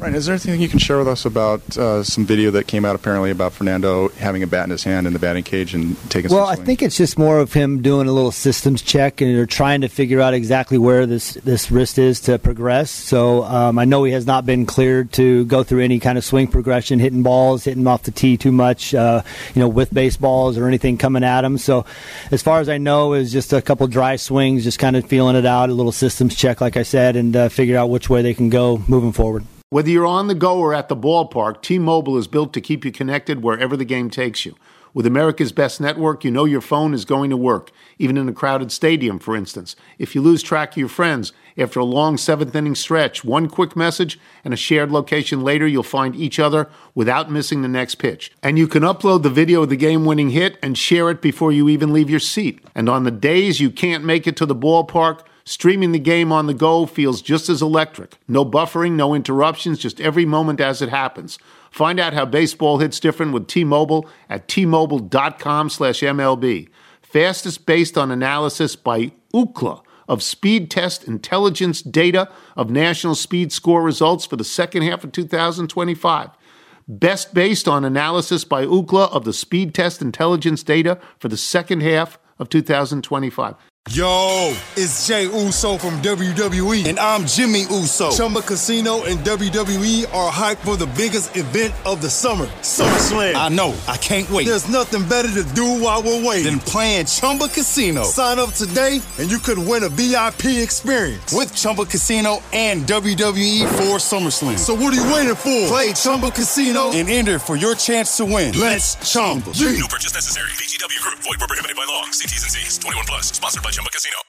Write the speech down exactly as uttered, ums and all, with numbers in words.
Right. Is there anything you can share with us about uh, some video that came out apparently about Fernando having a bat in his hand in the batting cage and taking well, some swings? I think it's just more of him doing a little systems check, and they're trying to figure out exactly where this, this wrist is to progress. So um, I know he has not been cleared to go through any kind of swing progression, hitting balls, hitting off the tee too much, uh, you know, with baseballs or anything coming at him. So as far as I know, it was just a couple dry swings, just kind of feeling it out, a little systems check, like I said, and uh, figure out which way they can go moving forward. Whether you're on the go or at the ballpark, T-Mobile is built to keep you connected wherever the game takes you. With America's best network, you know your phone is going to work, even in a crowded stadium, for instance. If you lose track of your friends after a long seventh-inning stretch, one quick message and a shared location later, you'll find each other without missing the next pitch. And you can upload the video of the game-winning hit and share it before you even leave your seat. And on the days you can't make it to the ballpark, streaming the game on the go feels just as electric. No buffering, no interruptions, just every moment as it happens. Find out how baseball hits different with T-Mobile at T-Mobile.com slash MLB. Fastest based on analysis by Ookla of Speed Test Intelligence data of national speed score results for the second half of two thousand twenty-five. Best based on analysis by Ookla of the Speed Test Intelligence data for the second half of two thousand twenty-five. Yo, it's Jay Uso from W W E. And I'm Jimmy Uso. Chumba Casino and W W E are hyped for the biggest event of the summer, SummerSlam. I know. I can't wait. There's nothing better to do while we're waiting than playing Chumba Casino. Sign up today and you could win a V I P experience with Chumba Casino and W W E for SummerSlam. So what are you waiting for? Play Chumba Casino and enter for your chance to win. Let's Chumba. No purchase necessary. V G W Group. Void where prohibited by law. See T's and C's. twenty-one plus. Sponsored by Chumba Casino.